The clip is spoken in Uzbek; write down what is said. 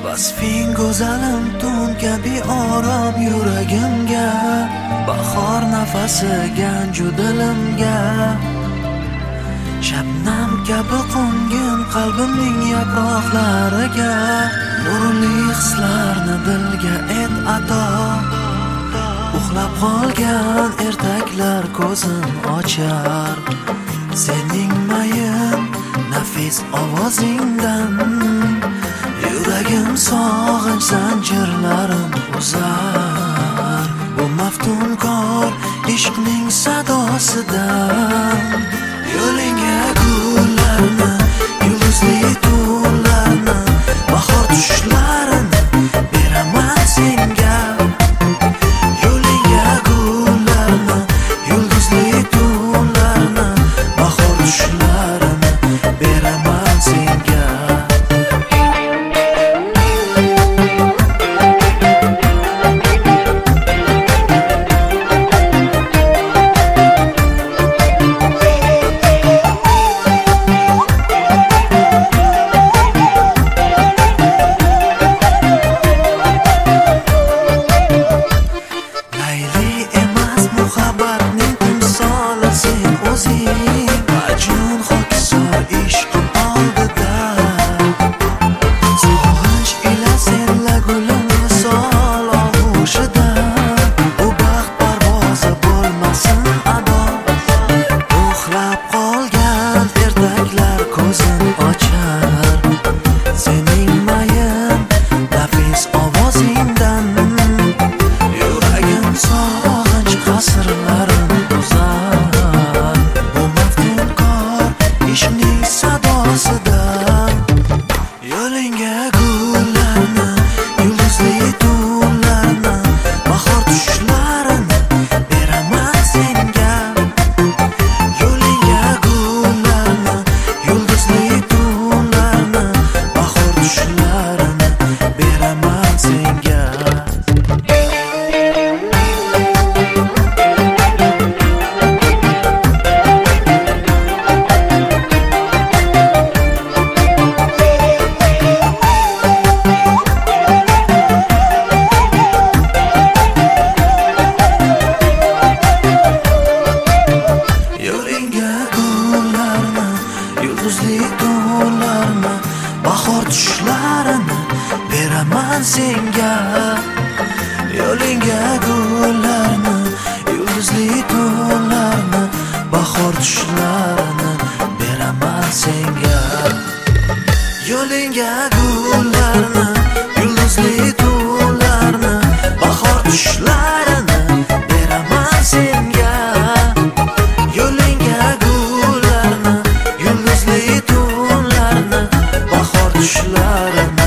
Vasfing go'zalim tun kabi orom yuragimga, bahor nafasi ganju dilimga, shabnam kabi qo'ngin qalbimning yaproqlariga, nurli hislarni dilga et ato. Uxlab qolgan ertaklar ko'zin ochar, sening mayin nafis ovozingdan yuragim sog'inch zanjirlarin uzar. Bu maftunkor ishqning sadosidan yo'lingga gullarni, yulduzli tunlarni, bahor tushlarini beraman senga. Yo'lingga gullarni, yulduzli tunlarni, bahor tushlarini beraman senga. Yo'lingga gullarni, yulduzli tunlarni, bahor tushlarini beraman senga. Yo'lingga gullarni, yulduzli tunlarni, bahor tushlarini beraman senga. Yulduzli tunlarni, bahor tushlarini beraman senga. Yo'lingga gullarni, yulduzli tunlarni, bahor tushlarini beraman senga. Yo'lingga gullarni, yulduzli tunlarni, bahor tushlarini beraman senga. Yo'lingga gullarni, yulduzli tunlarni, bahor tushlarini